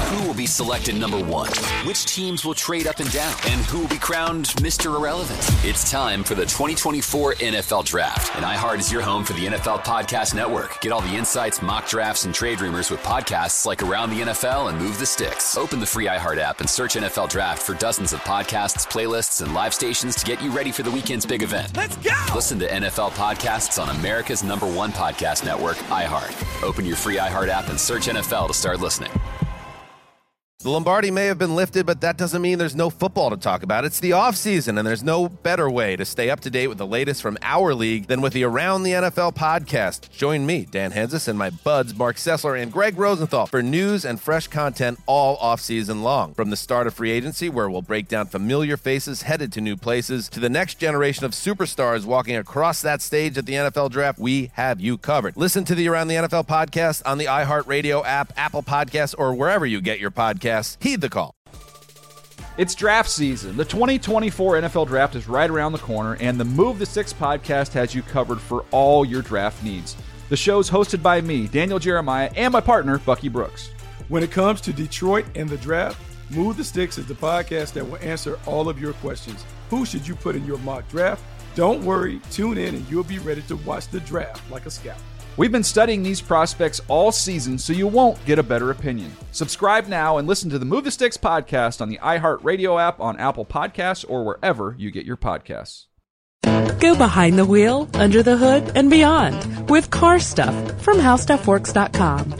Who will be selected number one? Which teams will trade up and down? And who will be crowned Mr. Irrelevant? It's time for the 2024 NFL Draft. And iHeart is your home for the NFL Podcast Network. Get all the insights, mock drafts, and trade rumors with podcasts like Around the NFL and Move the Sticks. Open the free iHeart app and search NFL Draft for dozens of podcasts, playlists, and live stations to get you ready for the weekend's big event. Let's go! Listen to NFL podcasts on America's #1 podcast network, iHeart. Open your free iHeart app and search NFL to start listening. The Lombardi may have been lifted, but that doesn't mean there's no football to talk about. It's the offseason, and there's no better way to stay up to date with the latest from our league than with the Around the NFL podcast. Join me, Dan Hanzus, and my buds, Mark Sessler and Greg Rosenthal, for news and fresh content all offseason long. From the start of free agency, where we'll break down familiar faces headed to new places, to the next generation of superstars walking across that stage at the NFL Draft, we have you covered. Listen to the Around the NFL podcast on the iHeartRadio app, Apple Podcasts, or wherever you get your podcasts. Heed the call. It's draft season. The 2024 NFL Draft is right around the corner, and the Move the Sticks podcast has you covered for all your draft needs. The show's hosted by me, Daniel Jeremiah, and my partner, Bucky Brooks. When it comes to Detroit and the draft, Move the Sticks is the podcast that will answer all of your questions. Who should you put in your mock draft? Don't worry, tune in and you'll be ready to watch the draft like a scout. We've been studying these prospects all season, so you won't get a better opinion. Subscribe now and listen to the Move the Sticks podcast on the iHeartRadio app, on Apple Podcasts, or wherever you get your podcasts. Go behind the wheel, under the hood, and beyond with Car Stuff from HowStuffWorks.com.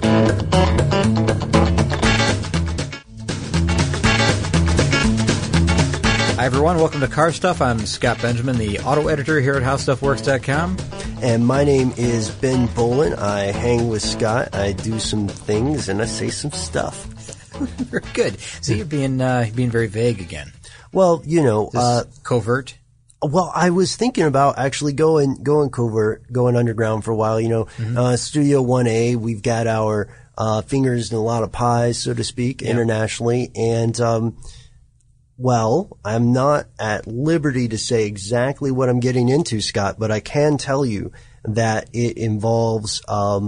Hi, everyone. Welcome to Car Stuff. I'm Scott Benjamin, the auto editor here at HowStuffWorks.com. And my name is Ben Bolin. I hang with Scott. I do some things, and I say some stuff. Very good. So you're being very vague again. Well, you know, covert. Well, I was thinking about actually going covert, going underground for a while. You know, Studio 1A. We've got our fingers in a lot of pies, so to speak, internationally, and well, I'm not at liberty to say exactly what I'm getting into, Scott, but I can tell you that it involves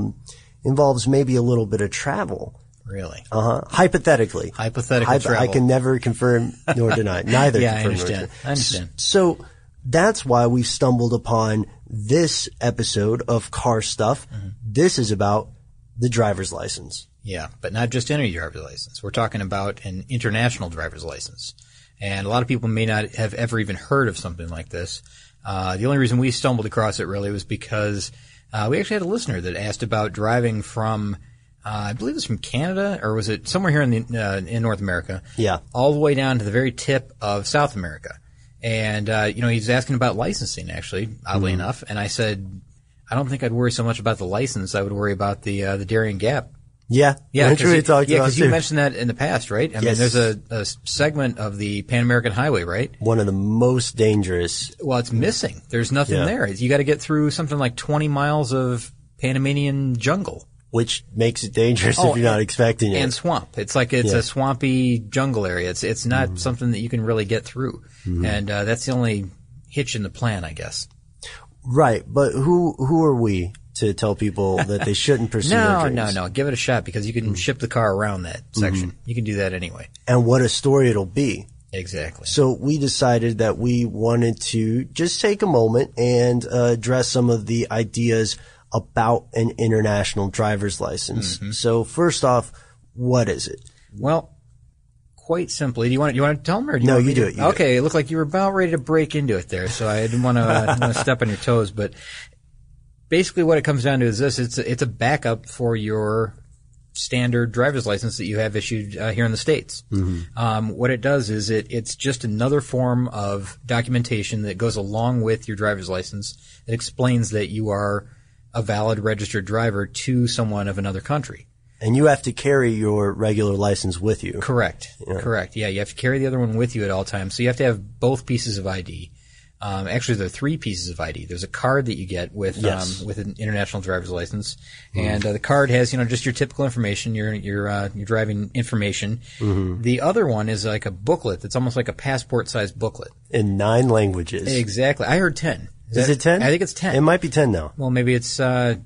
maybe a little bit of travel. Really? Hypothetically. Hypothetical travel. I can never confirm nor deny. Neither yeah, confirm I understand. So that's why we stumbled upon this episode of Car Stuff. Mm-hmm. This is about the driver's license. Yeah, but not just any driver's license. We're talking about an international driver's license. And a lot of people may not have ever even heard of something like this. The only reason we stumbled across it really was because we actually had a listener that asked about driving from, I believe it was from Canada, or was it somewhere here in North America? Yeah. All the way down to the very tip of South America. And, he's asking about licensing, actually, oddly enough. And I said, I don't think I'd worry so much about the license. I would worry about the Darien Gap. Yeah, because you mentioned that in the past, right? I mean, there's a segment of the Pan American Highway, right? One of the most dangerous. Well, it's missing. There's nothing there. You got to get through something like 20 miles of Panamanian jungle, which makes it dangerous if you're not expecting it. And swamp. It's like a swampy jungle area. It's not something that you can really get through, and that's the only hitch in the plan, I guess. Right, but who are we to tell people that they shouldn't pursue their dreams? No. Give it a shot, because you can ship the car around that section. You can do that anyway. And what a story it'll be. Exactly. So we decided that we wanted to just take a moment and address some of the ideas about an international driver's license. So first off, what is it? Well, quite simply, do you want to tell them, or do you No, want you me do to? it. Okay, it looked like you were about ready to break into it there, so I didn't want to step on your toes, but basically what it comes down to is this: it's a backup for your standard driver's license that you have issued here in the States. What it does is it's just another form of documentation that goes along with your driver's license that explains that you are a valid registered driver to someone of another country. And you have to carry your regular license with you. Correct. Yeah, you have to carry the other one with you at all times. So you have to have both pieces of ID. Actually, there are three pieces of ID. There's a card that you get with an international driver's license, and the card has just your typical information, your driving information. The other one is like a booklet that's almost like a passport-sized booklet in 9 languages. Exactly. I heard 10. Is it 10? I think it's 10. It might be 10 now. Well, maybe it's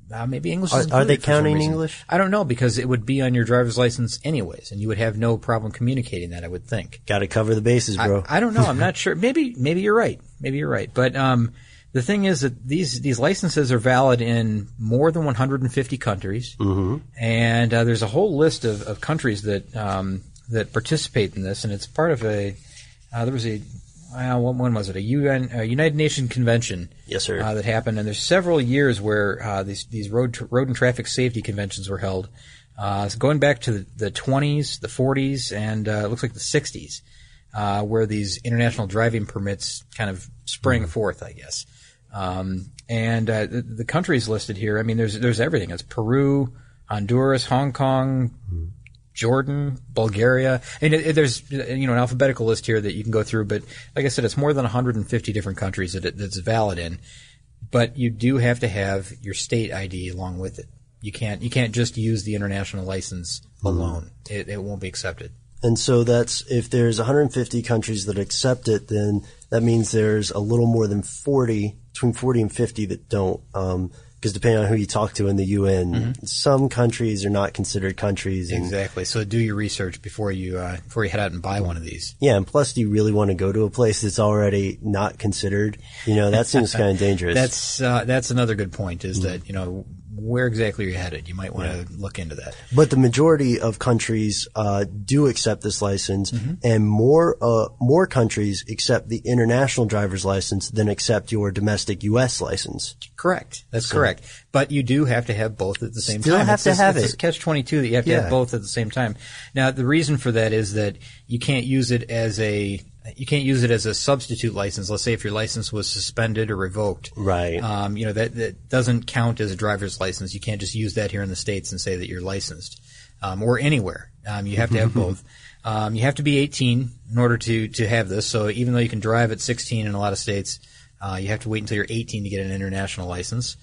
Maybe English Are is they included for some counting reason. English? I don't know, because it would be on your driver's license anyways, and you would have no problem communicating that, I would think. Got to cover the bases, bro. I don't know. I'm not sure. Maybe you're right. Maybe you're right. But the thing is that these licenses are valid in more than 150 countries, and there's a whole list of countries that participate in this, and it's part of a there was a when was it, a United Nations convention? Yes, sir. That happened, and there's several years where these road and traffic safety conventions were held, going back to the 20s, the 40s, and it looks like the 60s, where these international driving permits kind of sprang forth, I guess. And the countries listed here, I mean, there's everything. It's Peru, Honduras, Hong Kong, Jordan, Bulgaria. And there's an alphabetical list here that you can go through, but like I said, it's more than 150 different countries that's valid in. But you do have to have your state ID along with it. You can't just use the international license alone. It won't be accepted. And so that's, if there's 150 countries that accept it, then that means there's a little more than 40, between 40 and 50 that don't. Because depending on who you talk to in the UN, some countries are not considered countries. Exactly. So do your research before you head out and buy one of these. Yeah, and plus, do you really want to go to a place that's already not considered? That seems kind of dangerous. That's another good point. Is that where exactly you're headed? You might want to look into that. But the majority of countries do accept this license, and more countries accept the international driver's license than accept your domestic U.S. license. Correct. That's correct. But you do have to have both at the same time. Still have to have it. It's catch-22 that you have to have both at the same time. Now, the reason for that is that you can't use it as a substitute license. Let's say if your license was suspended or revoked. Right. That doesn't count as a driver's license. You can't just use that here in the States and say that you're licensed, or anywhere. You have to have both. You have to be 18 in order to have this. So even though you can drive at 16 in a lot of states, you have to wait until you're 18 to get an international license.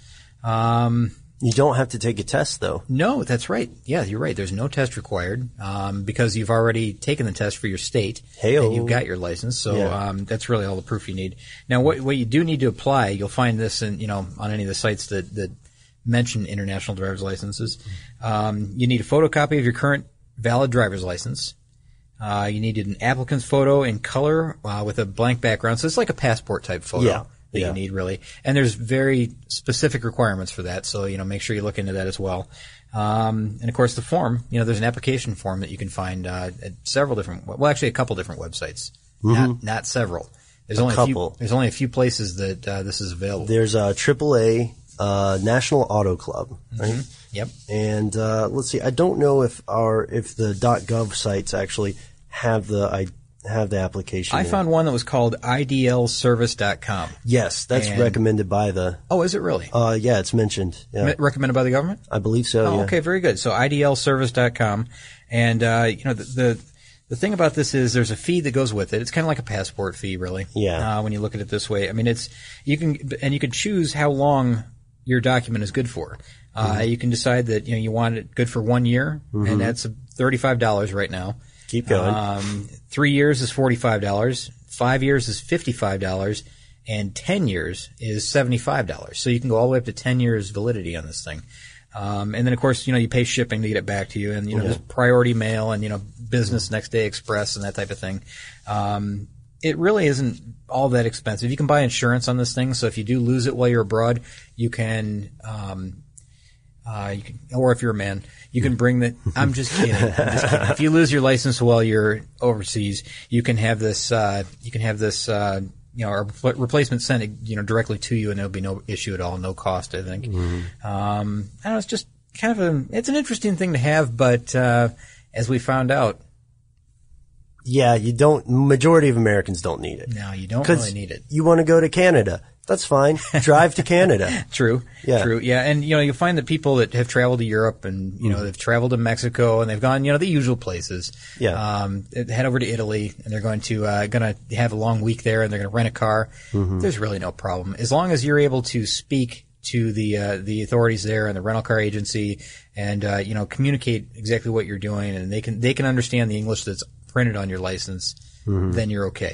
You don't have to take a test, though. No, that's right. Yeah, you're right. There's no test required because you've already taken the test for your state and you've got your license. So that's really all the proof you need. Now, what you do need to apply, you'll find this on any of the sites that mention international driver's licenses. You need a photocopy of your current valid driver's license. You need an applicant's photo in color with a blank background. So it's like a passport type photo. That you need, really. And there's very specific requirements for that, so, make sure you look into that as well. And of course the form, there's an application form that you can find at several different, actually a couple different websites. Not several. There's only a few places that this is available. There's AAA, National Auto Club, right? Yep. And let's see, I don't know if the .gov sites actually have the application. I found one that was called idlservice.com. Yes, that's recommended by the... Oh, is it really? Yeah, it's mentioned. Yeah. Recommended by the government? I believe so, yeah. Okay, very good. So idlservice.com. And, the thing about this is there's a fee that goes with it. It's kind of like a passport fee, really. Yeah. When you look at it this way. I mean, you can choose how long your document is good for. You can decide that, you want it good for 1 year, and that's $35 right now. Keep going. 3 years is $45. 5 years is $55. And 10 years is $75. So you can go all the way up to 10 years validity on this thing. And then, of course, you pay shipping to get it back to you. And, there's priority mail and, business next day express and that type of thing. It really isn't all that expensive. You can buy insurance on this thing. So if you do lose it while you're abroad, you can or if you're a man, you can bring the. I'm just kidding. If you lose your license while you're overseas, you can have this. A replacement sent, directly to you, and there'll be no issue at all, no cost, I think. I don't know. It's just kind of it's an interesting thing to have, but as we found out. Yeah, majority of Americans don't need it. No, you don't really need it. You want to go to Canada. That's fine. Drive to Canada. True. Yeah. True. Yeah. And, you'll find that people that have traveled to Europe and, they've traveled to Mexico and they've gone, the usual places. Yeah. Head over to Italy and they're going to have a long week there and they're going to rent a car. There's really no problem. As long as you're able to speak to the authorities there and the rental car agency and, communicate exactly what you're doing and they can understand the English that's printed on your license, then you're okay.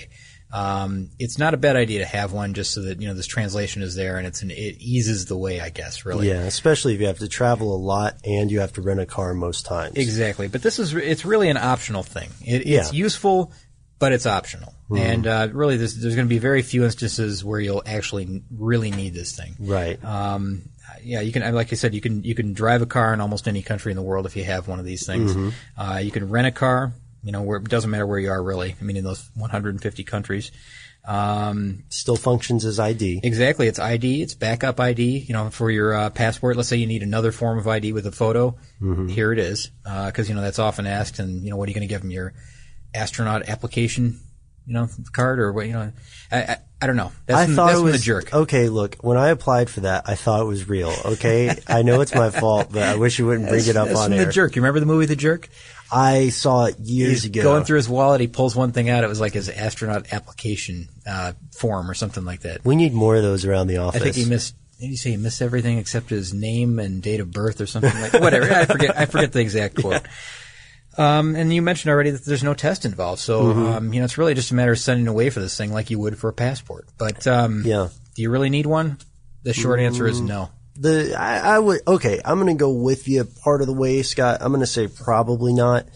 It's not a bad idea to have one just so that, this translation is there and it eases the way, I guess, really. Yeah, especially if you have to travel a lot and you have to rent a car most times. Exactly. But it's really an optional thing. It's useful, but it's optional. And really, there's going to be very few instances where you'll actually really need this thing. Right. You can, like I said, you can drive a car in almost any country in the world if you have one of these things. You can rent a car. Where it doesn't matter where you are, really. I mean, in those 150 countries. Still functions as ID. Exactly. It's ID. It's backup ID, for your passport. Let's say you need another form of ID with a photo. Here it is. Because, that's often asked. And, what are you going to give them? Your astronaut application, card? Or what, I don't know. That's from the jerk. Okay, look, when I applied for that, I thought it was real, okay? I know it's my fault, but I wish you wouldn't bring it up on air. The Jerk. You remember the movie The Jerk? I saw it years ago. Going through his wallet, he pulls one thing out. It was like his astronaut application form or something like that. We need more of those around the office. I think he missed. Did you say he missed everything except his name and date of birth or something like that? Whatever. I forget the exact quote. And you mentioned already that there's no test involved, so it's really just a matter of sending away for this thing like you would for a passport. But do you really need one? The short answer is no. I would, okay, I'm going to go with you part of the way, Scott. I'm going to say probably not.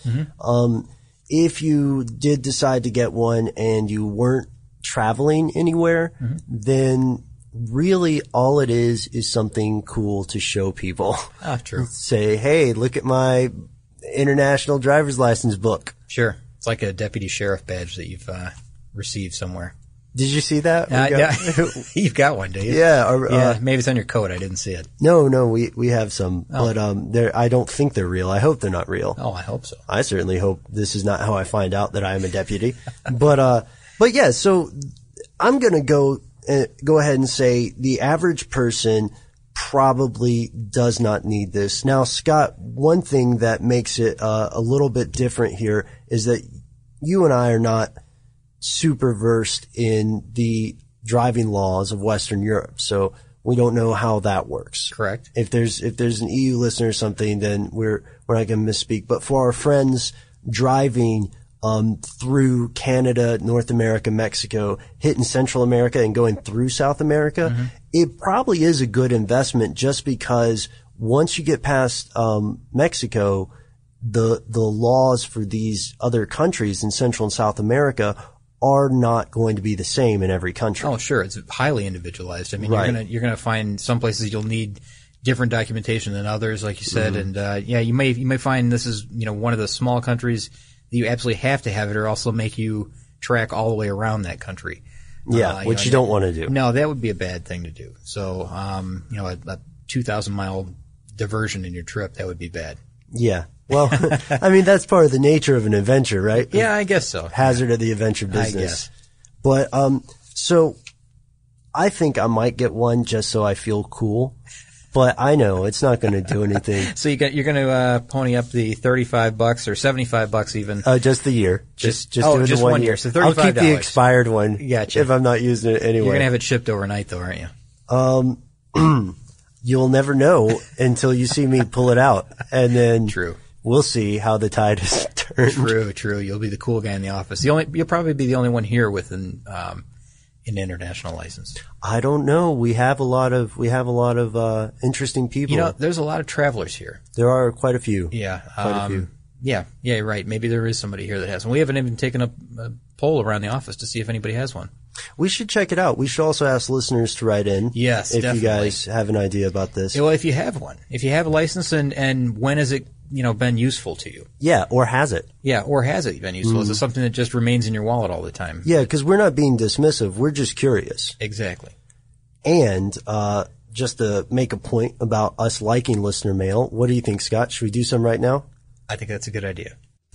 If you did decide to get one and you weren't traveling anywhere, then really all it is something cool to show people. True. Say, hey, look at my international driver's license book. Sure. It's like a deputy sheriff badge that you've received somewhere. Did you see that? Yeah. You've got one, do you? Yeah. Maybe it's on your coat. I didn't see it. No, we have some, but I don't think they're real. I hope they're not real. Oh, I hope so. I certainly hope this is not how I find out that I am a deputy. but yeah, so I'm going to go ahead and say the average person probably does not need this. Now, Scott, one thing that makes it a little bit different here is that you and I are not super versed in the driving laws of Western Europe, so we don't know how that works. Correct. If there's an EU listener or something, then we're not going to misspeak. But for our friends driving through Canada, North America, Mexico, hitting Central America and going through South America, it probably is a good investment just because once you get past Mexico, the laws for these other countries in Central and South America are not going to be the same in every country. Oh, sure. It's highly individualized. I mean, right. you're gonna find some places you'll need different documentation than others, like you said, and you may find this is one of the small countries that you absolutely have to have it, or also make you track all the way around that country. Yeah, which you don't want to do. No, that would be a bad thing to do. So, a 2,000 mile diversion in your trip, that would be bad. Yeah. Well, I mean, that's part of the nature of an adventure, right? Yeah, I guess so. Hazard of the adventure business. I guess. But, so I think I might get one just so I feel cool, but I know it's not going to do anything. So you're going to pony up the $35 or $75 even? Just the year. Just do it just 1 year. So $35. I'll keep the expired one. Gotcha. If I'm not using it anyway. You're going to have it shipped overnight though, aren't you? You'll never know until you see me pull it out. And then True. We'll see how the tide has turned. True. You'll be the cool guy in the office. You'll probably be the only one here with an international license. I don't know. We have a lot of interesting people. There's a lot of travelers here. There are quite a few. Yeah. Quite a few. Yeah, you're right. Maybe there is somebody here that has one. We haven't even taken a poll around the office to see if anybody has one. We should check it out. We should also ask listeners to write in. Yes, if definitely. you guys have an idea about this. Well, if you have one. If you have a license and when has it, been useful to you? Yeah, or has it? Yeah, or has it been useful? Is it something that just remains in your wallet all the time? Yeah, because we're not being dismissive. We're just curious. Exactly. And just to make a point about us liking listener mail, what do you think, Scott? Should we do some right now? I think that's a good idea.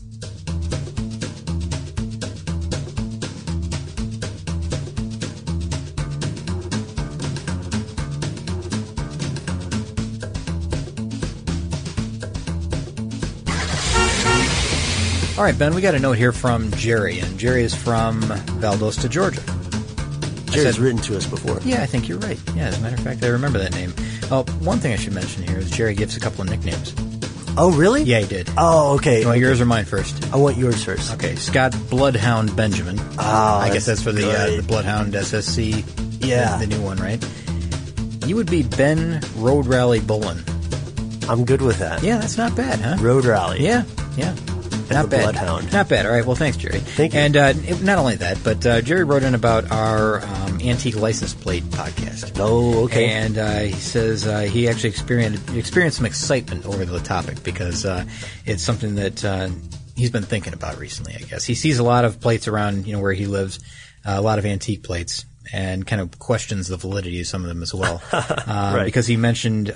All right, Ben, we got a note here from Jerry, and Jerry is from Valdosta, Georgia. Jerry's written to us before. Yeah, I think you're right. Yeah, as a matter of fact, I remember that name. One thing I should mention here is Jerry gives a couple of nicknames. Oh, really? Yeah, he did. Oh, okay. You want yours or mine first? I want yours first. Okay, Scott Bloodhound Benjamin. Oh, I guess that's for the Bloodhound SSC. Yeah. The new one, right? You would be Ben Road Rally Bullen. I'm good with that. Yeah, that's not bad, huh? Road Rally. Yeah. Not the bad. Bloodhound. Not bad. All right. Well, thanks, Jerry. Thank you. And not only that, but Jerry wrote in about our antique license plate podcast. Oh, okay. And he says he actually experienced some excitement over the topic because it's something that he's been thinking about recently, I guess. He sees a lot of plates around, where he lives, a lot of antique plates, and kind of questions the validity of some of them as well. Right. Because he mentioned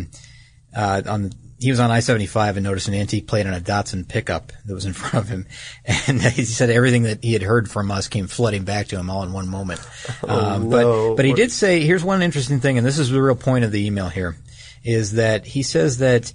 he was on I-75 and noticed an antique plate on a Datsun pickup that was in front of him. And he said everything that he had heard from us came flooding back to him all in one moment. No. But he did say, here's one interesting thing, and this is the real point of the email here, is that he says that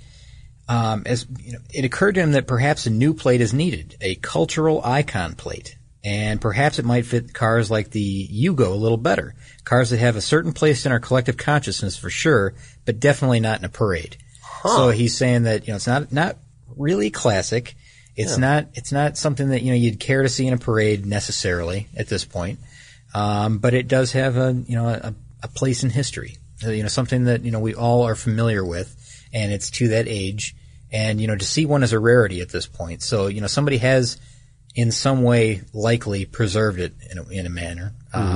it occurred to him that perhaps a new plate is needed, a cultural icon plate. And perhaps it might fit cars like the Yugo a little better. Cars that have a certain place in our collective consciousness for sure, but definitely not in a parade. So he's saying that, it's not really classic. It's not something that, you'd care to see in a parade necessarily at this point. But it does have a place in history. Something that, we all are familiar with, and it's to that age. And, to see one as a rarity at this point. So, somebody has in some way likely preserved it in a manner.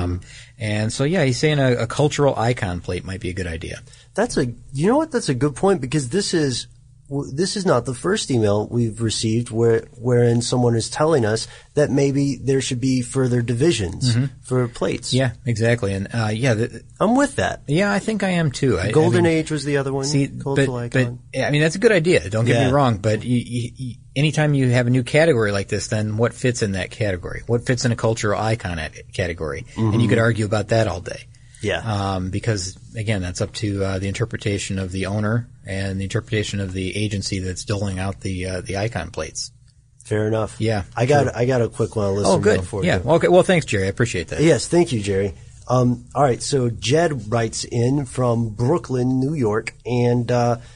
And so, he's saying a cultural icon plate might be a good idea. That's a good point, because this is not the first email we've received wherein someone is telling us that maybe there should be further divisions for plates. Yeah, exactly. And I'm with that. Yeah, I think I am too. Golden Age was the other one. Cultural icon. But that's a good idea. Don't get me wrong. But anytime you have a new category like this, then what fits in that category? What fits in a cultural icon category? And you could argue about that all day. Yeah. Because again, that's up to the interpretation of the owner and the interpretation of the agency that's doling out the icon plates. Fair enough. Yeah. I got a quick one. Oh, good. For you. Okay. Well, thanks, Jerry. I appreciate that. Yes, thank you, Jerry. All right. So Jed writes in from Brooklyn, New York, and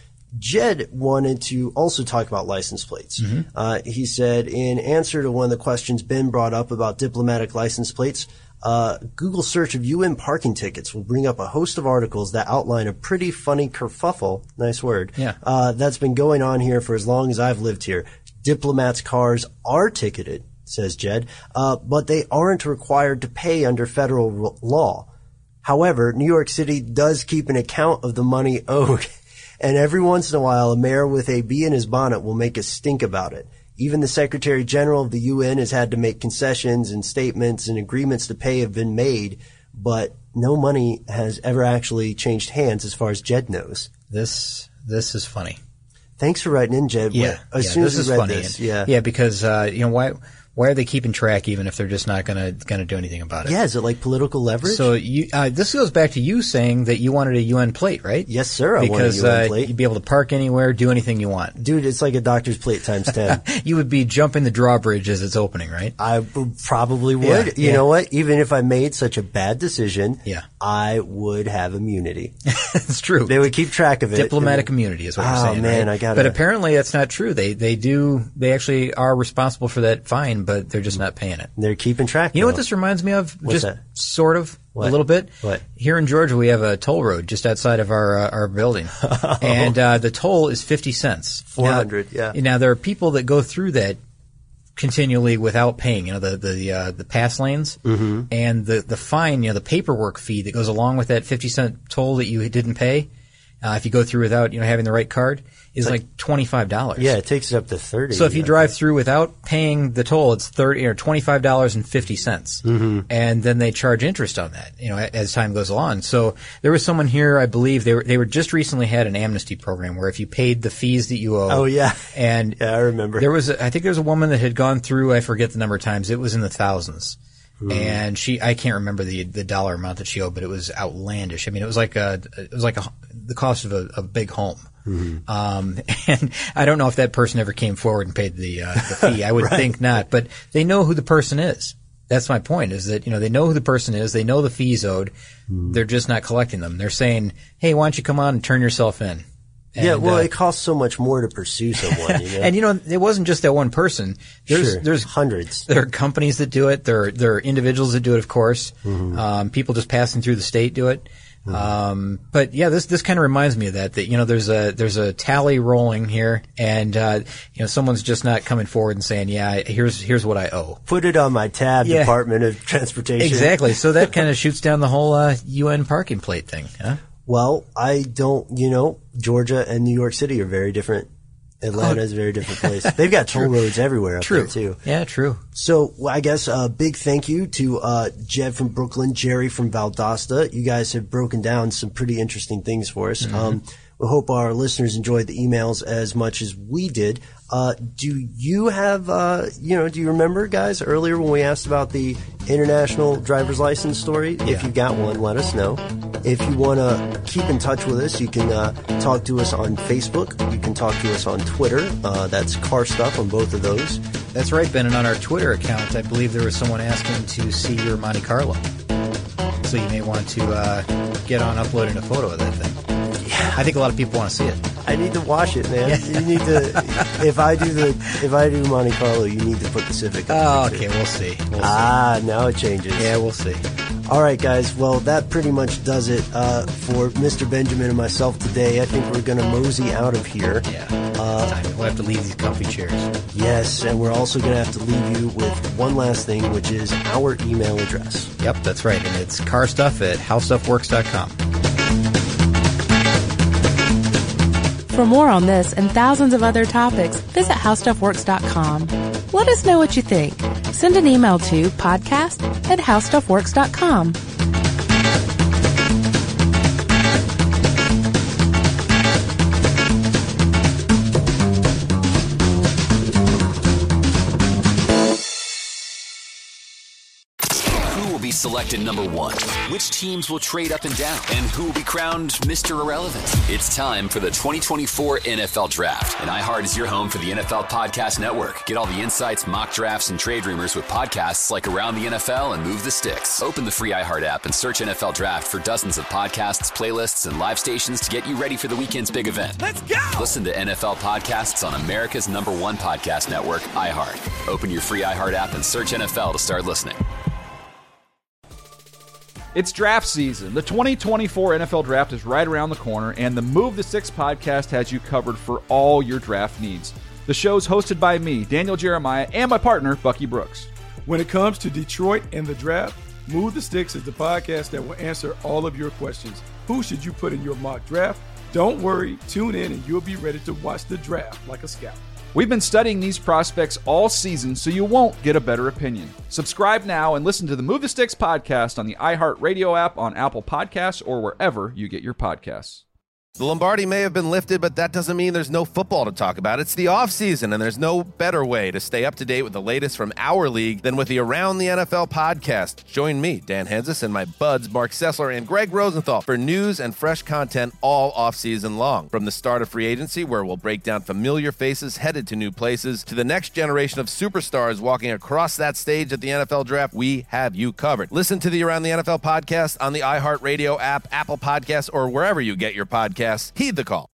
Jed wanted to also talk about license plates. He said, in answer to one of the questions Ben brought up about diplomatic license plates, Google search of UN parking tickets will bring up a host of articles that outline a pretty funny kerfuffle, nice word, that's been going on here for as long as I've lived here. Diplomats' cars are ticketed, says Jed, but they aren't required to pay under federal law. However, New York City does keep an account of the money owed, and every once in a while a mayor with a bee in his bonnet will make a stink about it. Even the Secretary General of the UN has had to make concessions, and statements and agreements to pay have been made, but no money has ever actually changed hands as far as Jed knows. This is funny. Thanks for writing in, Jed. As soon as you read this, because why are they keeping track even if they're just not gonna do anything about it? Yeah, is it like political leverage? So this goes back to you saying that you wanted a UN plate, right? Yes, sir. I wanted a UN plate. You'd be able to park anywhere, do anything you want. Dude, it's like a doctor's plate times 10. You would be jumping the drawbridge as it's opening, right? I probably would. You know what? Even if I made such a bad decision, I would have immunity. It's true. They would keep track of it. Diplomatic immunity is what you're saying. Oh man, right? I got it. But apparently that's not true. They actually are responsible for that fine, but they're just not paying it. They're keeping track. You know what this reminds me of? What's that? Sort of. What? A little bit. What? Here in Georgia, we have a toll road just outside of our building, and the toll is 50 cents. 400. Now there are people that go through that continually without paying. The pass lanes, and the fine. The paperwork fee that goes along with that 50-cent toll that you didn't pay. If you go through without having the right card, is like $25. Yeah, it takes it up to 30. So if you drive through without paying the toll, it's $25.50, and then they charge interest on that, as time goes on. So there was someone here, I believe they were just recently had an amnesty program where if you paid the fees that you owe. Oh yeah, and I remember I think there was a woman that had gone through, I forget the number of times, it was in the thousands. And I can't remember the dollar amount that she owed, but it was outlandish. I mean, it was like the cost of a big home. And I don't know if that person ever came forward and paid the fee. I would think not, but they know who the person is. That's my point, is that, they know who the person is. They know the fees owed. They're just not collecting them. They're saying, hey, why don't you come on and turn yourself in? Yeah, well, it costs so much more to pursue someone, you know? And it wasn't just that one person. There's hundreds. There are companies that do it. There are individuals that do it, of course. Mm-hmm. People just passing through the state do it. But yeah, this kind of reminds me of that there's a tally rolling here, and someone's just not coming forward and saying, yeah, here's what I owe. Put it on my tab, Department of Transportation. Exactly. So that kind of shoots down the whole UN parking plate thing, huh? Well, Georgia and New York City are very different. Atlanta is a very different place. They've got toll roads everywhere up there, too. Yeah, true. So I guess a big thank you to Jed from Brooklyn, Jerry from Valdosta. You guys have broken down some pretty interesting things for us. Mm-hmm. We hope our listeners enjoyed the emails as much as we did. Do you have, do you remember, guys, earlier when we asked about the international driver's license story? Yeah. If you got one, let us know. If you want to keep in touch with us, you can talk to us on Facebook. You can talk to us on Twitter. That's Car Stuff on both of those. That's right, Ben. And on our Twitter account, I believe there was someone asking to see your Monte Carlo. So you may want to get on uploading a photo of that thing. Yeah. I think a lot of people want to see it. I need to wash it, man. You need to. If I do Monte Carlo, you need to put the Civic. Oh, okay. We'll see. Now it changes. Yeah, we'll see. All right, guys. Well, that pretty much does it for Mr. Benjamin and myself today. I think we're going to mosey out of here. Yeah. Time. We'll have to leave these comfy chairs. Yes, and we're also going to have to leave you with one last thing, which is our email address. Yep, that's right. And it's carstuff@howstuffworks.com. For more on this and thousands of other topics, visit howstuffworks.com. Let us know what you think. Send an email to podcast@howstuffworks.com. Selected number one. Which teams will trade up and down? And who will be crowned Mr. Irrelevant? It's time for the 2024 NFL Draft. And iHeart is your home for the NFL Podcast Network. Get all the insights, mock drafts, and trade rumors with podcasts like Around the NFL and Move the Sticks. Open the free iHeart app and search NFL Draft for dozens of podcasts, playlists, and live stations to get you ready for the weekend's big event. Let's go! Listen to NFL podcasts on America's #1 podcast network, iHeart. Open your free iHeart app and search NFL to start listening. It's draft season. The 2024 NFL Draft is right around the corner, and the Move the Sticks podcast has you covered for all your draft needs. The show's hosted by me, Daniel Jeremiah, and my partner, Bucky Brooks. When it comes to Detroit and the draft, Move the Sticks is the podcast that will answer all of your questions. Who should you put in your mock draft? Don't worry, tune in and you'll be ready to watch the draft like a scout. We've been studying these prospects all season, so you won't get a better opinion. Subscribe now and listen to the Move the Sticks podcast on the iHeart Radio app, on Apple Podcasts, or wherever you get your podcasts. The Lombardi may have been lifted, but that doesn't mean there's no football to talk about. It's the offseason, and there's no better way to stay up to date with the latest from our league than with the Around the NFL podcast. Join me, Dan Hanzus, and my buds, Mark Sessler and Greg Rosenthal, for news and fresh content all offseason long. From the start of free agency, where we'll break down familiar faces headed to new places, to the next generation of superstars walking across that stage at the NFL Draft, we have you covered. Listen to the Around the NFL podcast on the iHeartRadio app, Apple Podcasts, or wherever you get your podcasts. Heed the call.